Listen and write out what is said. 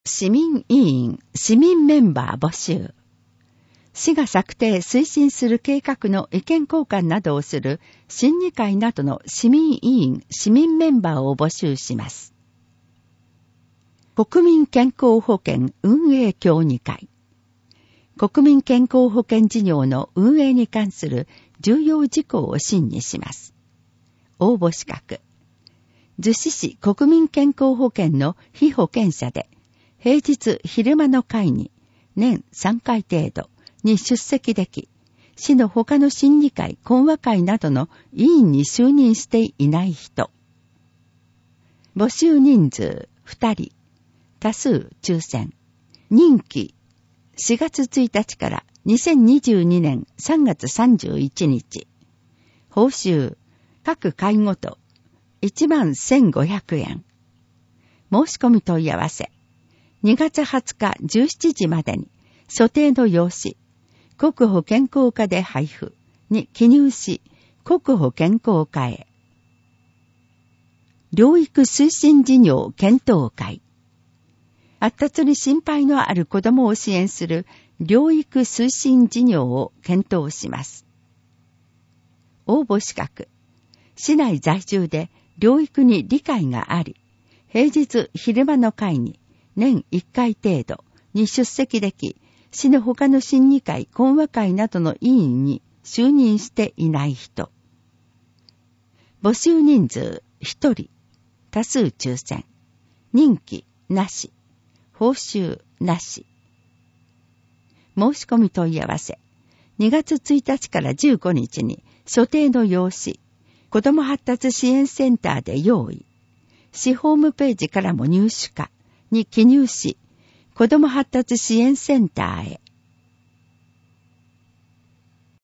市民委員、市民メンバー募集。市が策定、推進する計画の意見交換などをする審議会などの市民委員、市民メンバーを募集します。国民健康保険運営協議会。国民健康保険事業の運営に関する重要事項を審議します。応募資格。逗子市国民健康保険の被保険者で、平日昼間の会に年3回程度に出席でき、市の他の審議会、懇話会などの委員に就任していない人。募集人数2人。多数抽選。任期4月1日から2022年3月31日。報酬各会ごと11,500円。申し込み問い合わせ。2月20日17時までに所定の用紙、国保健康課で配布に記入し、国保健康課へ。療育推進事業検討会。発達に心配のある子どもを支援する療育推進事業を検討します。応募資格。市内在住で療育に理解があり、平日昼間の会に年1回程度に出席でき、市の他の審議会、懇話会などの委員に就任していない人。募集人数1人。多数抽選。任期なし。報酬なし。申し込み問い合わせ。2月1日から15日に所定の用紙、子ども発達支援センターで用意。市ホームページからも入手可に記入し、子ども発達支援センターへ。